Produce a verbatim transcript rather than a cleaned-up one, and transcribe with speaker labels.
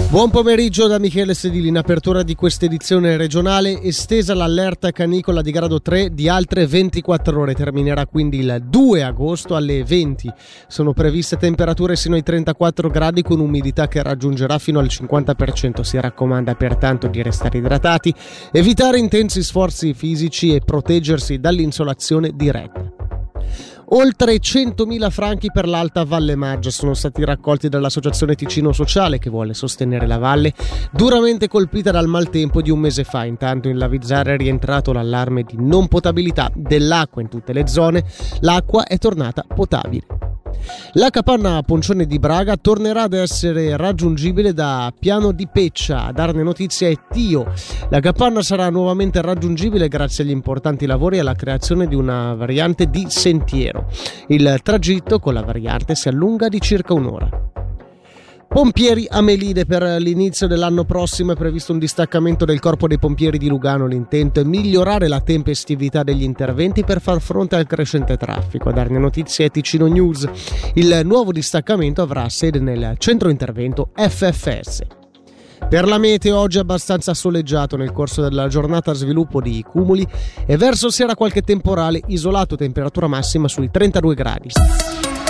Speaker 1: Buon pomeriggio da Michele Sedili. In apertura di questa edizione regionale estesa l'allerta canicola di grado tre di altre ventiquattro ore, terminerà quindi il due agosto alle venti. Sono previste temperature sino ai trentaquattro gradi con umidità che raggiungerà fino al cinquanta per cento. Si raccomanda pertanto di restare idratati, evitare intensi sforzi fisici e proteggersi dall'insolazione diretta. Oltre centomila franchi per l'Alta Valle Maggia sono stati raccolti dall'Associazione Ticino Sociale, che vuole sostenere la valle duramente colpita dal maltempo di un mese fa. Intanto in Lavizzara è rientrato l'allarme di non potabilità dell'acqua in tutte le zone. L'acqua è tornata potabile. La capanna Poncione di Braga tornerà ad essere raggiungibile da Piano di Peccia. A darne notizia è Tio. La capanna sarà nuovamente raggiungibile grazie agli importanti lavori e alla creazione di una variante di sentiero. Il tragitto con la variante si allunga di circa un'ora. Pompieri a Melide. Per l'inizio dell'anno prossimo è previsto un distaccamento del Corpo dei Pompieri di Lugano. L'intento è migliorare la tempestività degli interventi per far fronte al crescente traffico. A darne notizie è Ticino News. Il nuovo distaccamento avrà sede nel centro intervento F F S. Per la meteo oggi è abbastanza soleggiato, nel corso della giornata sviluppo di cumuli e verso sera qualche temporale isolato, temperatura massima sui trentadue gradi.